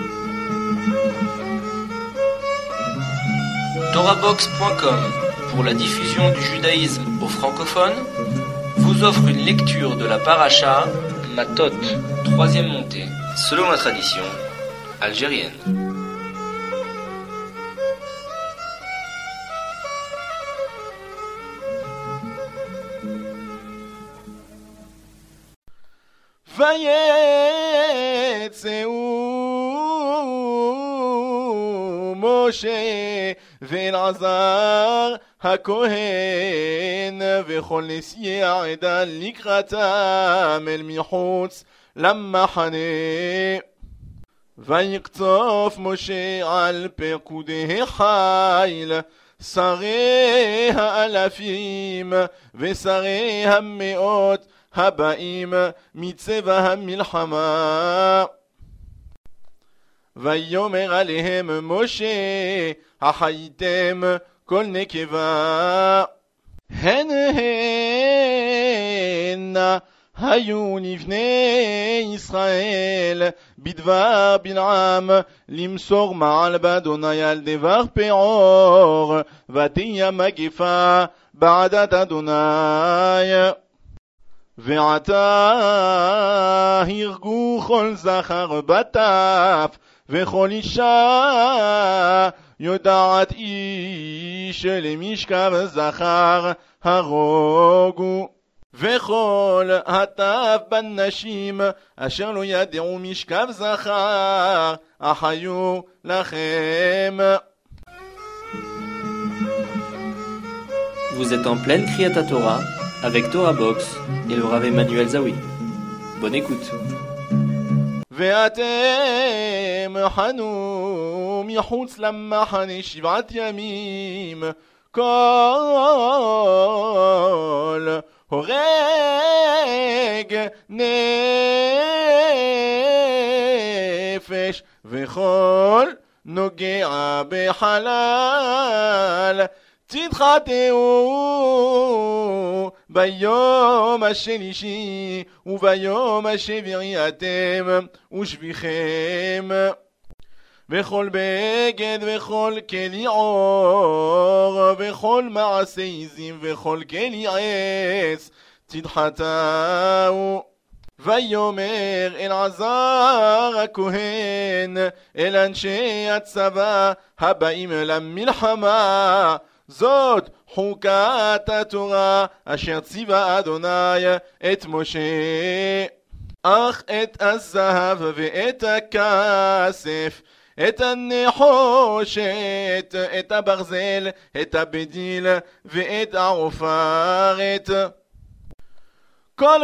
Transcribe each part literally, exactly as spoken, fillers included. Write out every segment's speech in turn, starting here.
Torabox point com, pour la diffusion du judaïsme aux francophones, vous offre une lecture de la paracha Matot, troisième montée, selon la tradition algérienne. ויצאו משה ואלעזר הכהן וכל נשיאי העדה לקראתם אל מחוץ למחנה. ויקצוף משה על פקודי חיל שרי האלפים ושרי המאות הבאים מצבא המלחמה. ויאמר עליהם משה החייתם כל נקבה. הן הן היו לבני ישראל בדבר בלעם למסור מעל באדוני על דבר פעור ותהיה מגפה בעדת אדוני. ועתה הרגו כל זכר בטף וכל אישה יודעת איש למשכב זכר הרוגו. וכל הטף בנשים אשר לא ידעו משכב זכר אחיו לכם. Vous êtes en pleine Kriyat Torah avec Torabox et le Rav Emmanuel Zawi. Bonne écoute. ואתם חנו מחוץ למחנה שבעת ימים כל הורג נפש וכל נוגע בחלל תתחתהו ביום השלישי וביום השביעי אתם ושביכם. וכל בגד וכל כלי עור וכל מעשה עזים וכל כלי עץ תתחתהו. ויאמר אלעזר הכהן אל אנשי הצבא הבאים למלחמה, זאת חוקת התורה אשר ציווה אדוני את משה. אך את הזהב ואת הכסף, את הנחושת, את הברזל, את הבדיל ואת העופרת, כל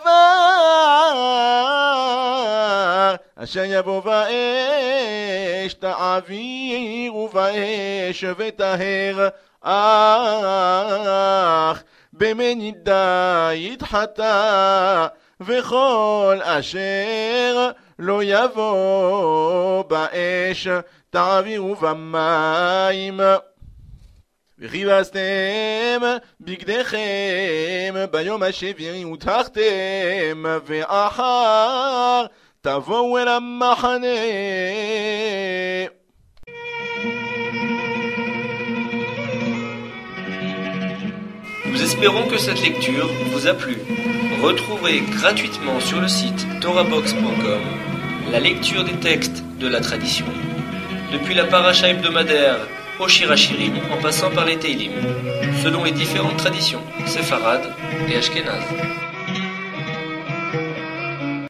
דבר אשר יבוא באש תעבירו באש וטהר, אך במנידה יתחטא, וכל אשר לא יבוא באש תעבירו במים. וכיבסתם בגדיכם ביום השביעי ותחתם, ואחר תבואו אל המחנה. Nous espérons que cette lecture vous a plu. Retrouvez gratuitement sur le site torabox point com la lecture des textes de la tradition, depuis la paracha hebdomadaire au Shir HaShirim en passant par les Teilim, selon les différentes traditions séfarades et ashkénazes.